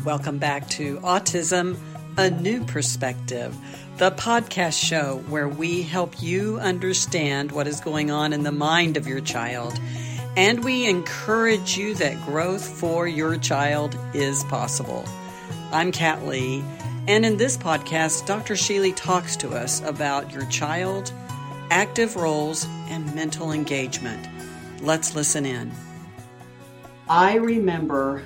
Welcome back to Autism, A New Perspective, the podcast show where we help you understand what is going on in the mind of your child, and we encourage you that growth for your child is possible. I'm Kat Lee, and in this podcast, Dr. Sheely talks to us about your child, active roles, and mental engagement. Let's listen in. I remember,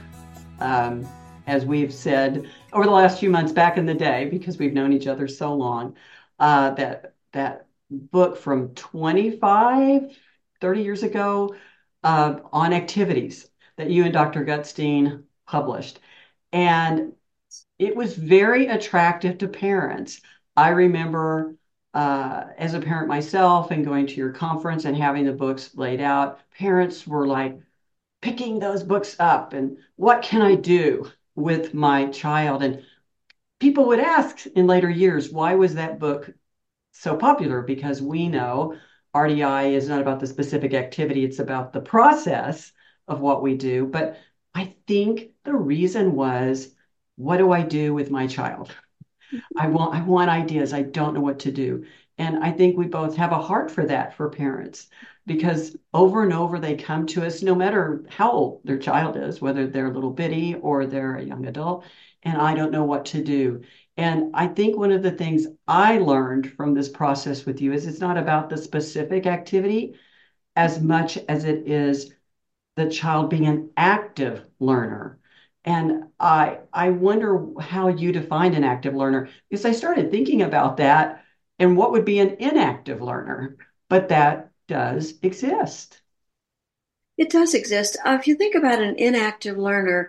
as we've said over the last few months back in the day, because we've known each other so long, that book from 25, 30 years ago on activities that you and Dr. Gutstein published. And it was very attractive to parents. I remember as a parent myself and going to your conference and having the books laid out, parents were like picking those books up and what can I do with my child? And people would ask in later years, why was that book so popular? Because we know RDI is not about the specific activity, it's about the process of what we do. But I think the reason was, what do I do with my child? I want ideas. I don't know what to do. And I think we both have a heart for that for parents, because over and over they come to us, no matter how old their child is, whether they're a little bitty or they're a young adult, and I don't know what to do. And I think one of the things I learned from this process with you is it's not about the specific activity as much as it is the child being an active learner. And I wonder how you define an active learner, because I started thinking about that and what would be an inactive learner, but that does exist. It does exist. If you think about an inactive learner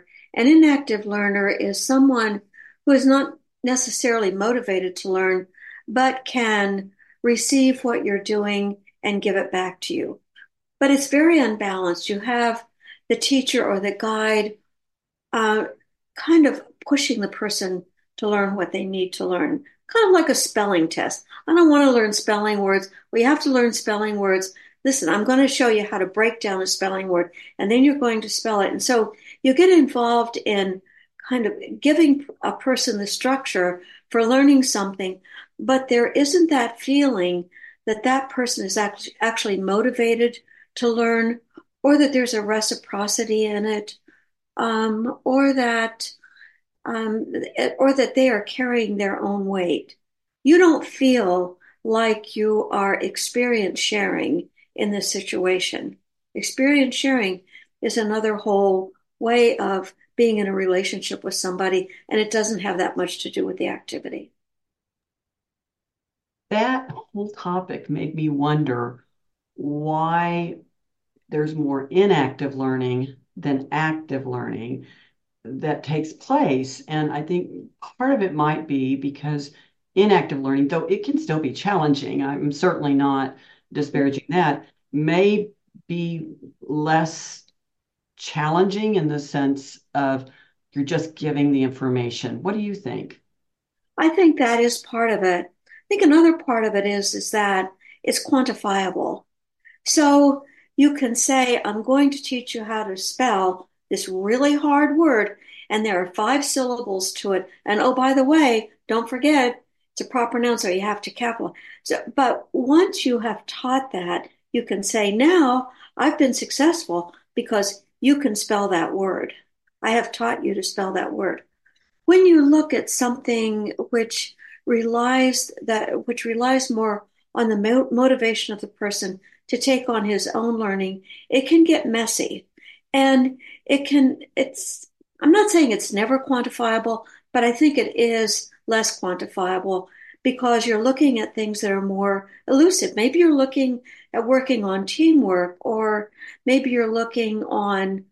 is someone who is not necessarily motivated to learn, but can receive what you're doing and give it back to you. But it's very unbalanced. You have the teacher or the guide kind of pushing the person to learn what they need to learn, kind of like a spelling test. I don't want to learn spelling words. We have to learn spelling words. Listen, I'm going to show you how to break down a spelling word, and then you're going to spell it. And so you get involved in kind of giving a person the structure for learning something, but there isn't that feeling that that person is actually motivated to learn, or that there's a reciprocity in it, or that they are carrying their own weight. You don't feel like you are experience sharing in this situation. Experience sharing is another whole way of being in a relationship with somebody, and it doesn't have that much to do with the activity. That whole topic made me wonder why there's more inactive learning than active learning that takes place. And I think part of it might be because inactive learning, though it can still be challenging, I'm certainly not disparaging that, may be less challenging in the sense of you're just giving the information. What do you think? I think that is part of it. I think another part of it is that it's quantifiable. So you can say, I'm going to teach you how to spell this really hard word, and there are 5 syllables to it. And oh, by the way, don't forget, it's a proper noun, so you have to capitalize. So, but once you have taught that, you can say, now I've been successful because you can spell that word. I have taught you to spell that word. When you look at something which relies more on the motivation of the person to take on his own learning, it can get messy. And I'm not saying it's never quantifiable, but I think it is less quantifiable because you're looking at things that are more elusive. Maybe you're looking at working on teamwork, or maybe you're looking on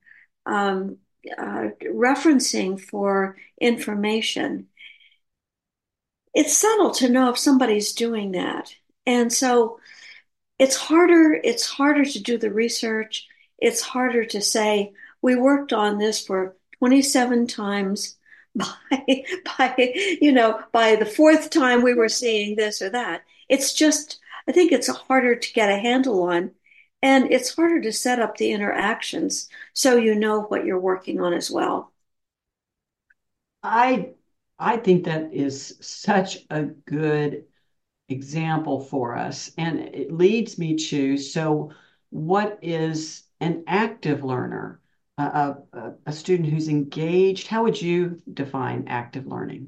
referencing for information. It's subtle to know if somebody's doing that. And so it's harder to do the research. It's harder to say, we worked on this for 27 times by the fourth time we were seeing this or that. It's just, I think it's harder to get a handle on, and it's harder to set up the interactions so you know what you're working on as well. I I think that is such a good example for us. And it leads me to, so what is an active learner? A student who's engaged. How would you define active learning?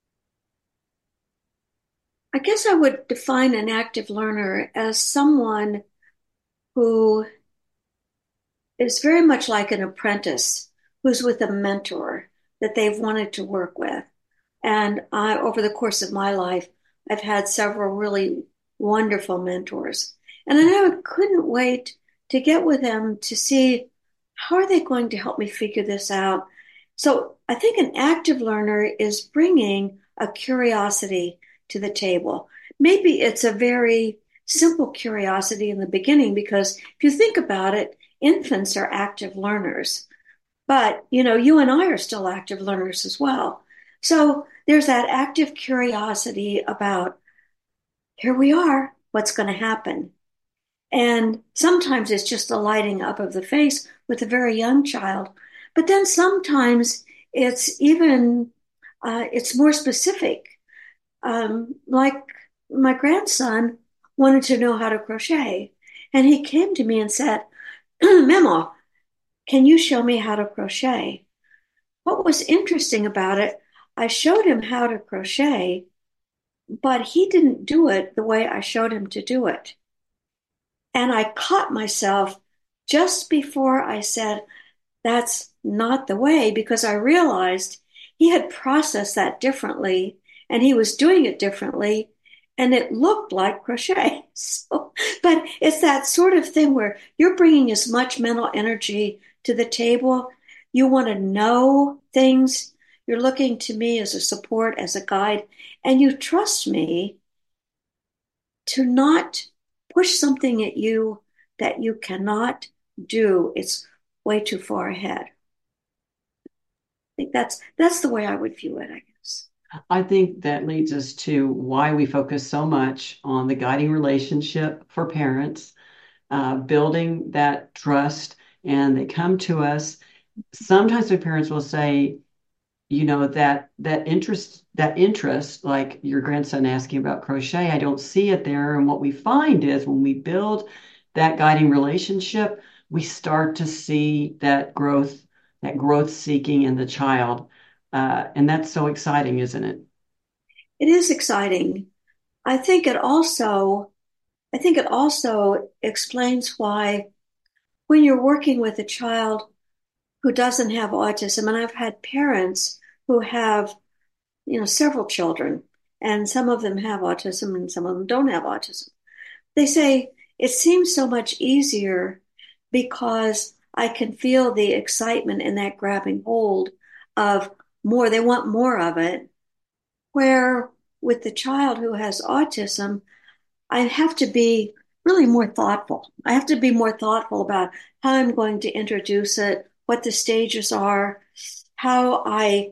I guess I would define an active learner as someone who is very much like an apprentice who's with a mentor that they've wanted to work with. And over the course of my life, I've had several really wonderful mentors. And I never couldn't wait to get with them to see how are they going to help me figure this out. So I think an active learner is bringing a curiosity to the table. Maybe it's a very simple curiosity in the beginning, because if you think about it, infants are active learners. But, you and I are still active learners as well. So there's that active curiosity about here we are, what's going to happen? And sometimes it's just the lighting up of the face with a very young child. But then sometimes it's even, it's more specific. Like my grandson wanted to know how to crochet. And he came to me and said, Memo, can you show me how to crochet? What was interesting about it, I showed him how to crochet, but he didn't do it the way I showed him to do it. And I caught myself just before I said, that's not the way, because I realized he had processed that differently and he was doing it differently. And it looked like crochet. So, but it's that sort of thing where you're bringing as much mental energy to the table. You want to know things. You're looking to me as a support, as a guide, and you trust me to not push something at you that you cannot do. It's way too far ahead. I think that's the way I would view it, I guess. I think that leads us to why we focus so much on the guiding relationship for parents, building that trust, and they come to us. Sometimes the parents will say, that interest, like your grandson asking about crochet, I don't see it there. And what we find is when we build that guiding relationship, we start to see that growth seeking in the child. And that's so exciting, isn't it? It is exciting. I think it also I think it also explains why when you're working with a child who doesn't have autism, and I've had parents who have, several children, and some of them have autism and some of them don't have autism. They say it seems so much easier because I can feel the excitement and that grabbing hold of more. They want more of it. Where with the child who has autism, I have to be really more thoughtful. I have to be more thoughtful about how I'm going to introduce it, what the stages are, how I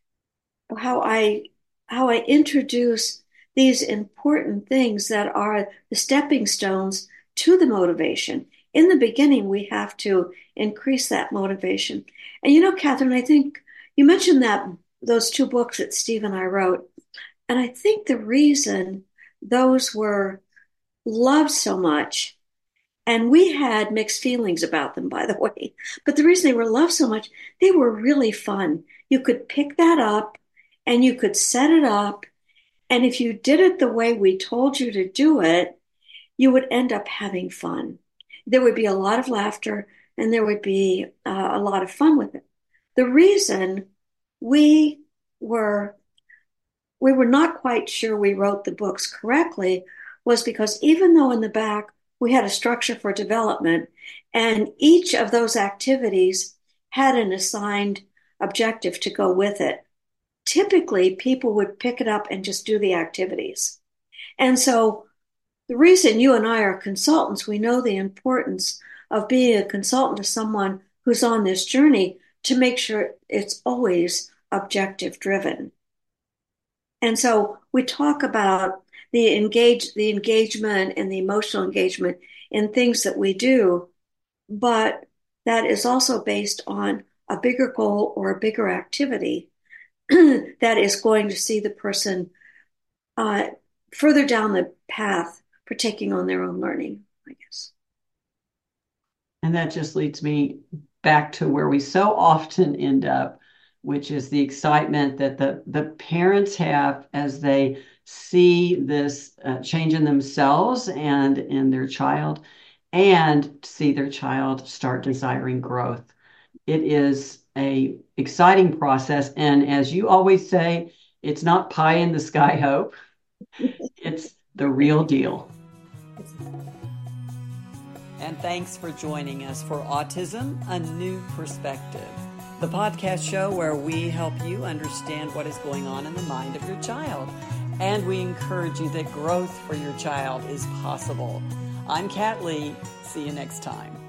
how I how I introduce these important things that are the stepping stones to the motivation. In the beginning, we have to increase that motivation. And Catherine, I think you mentioned that those two books that Steve and I wrote, and I think the reason those were loved so much, and we had mixed feelings about them, by the way, but the reason they were loved so much, they were really fun. You could pick that up and you could set it up. And if you did it the way we told you to do it, you would end up having fun. There would be a lot of laughter and there would be a lot of fun with it. The reason we were we were not quite sure we wrote the books correctly was because even though in the back we had a structure for development and each of those activities had an assigned objective to go with it, typically people would pick it up and just do the activities. And so the reason you and I are consultants, we know the importance of being a consultant to someone who's on this journey to make sure it's always objective driven. And so we talk about the engagement and the emotional engagement in things that we do, but that is also based on a bigger goal or a bigger activity that is going to see the person uh, further down the path for taking on their own learning, I guess. And that just leads me back to where we so often end up, which is the excitement that the parents have as they see this change in themselves and in their child, and see their child start desiring growth. It is a exciting process, and as you always say, it's not pie in the sky hope. It's the real deal. And thanks for joining us for Autism, A New Perspective, the podcast show where we help you understand what is going on in the mind of your child. And we encourage you that growth for your child is possible. I'm Kat Lee. See you next time.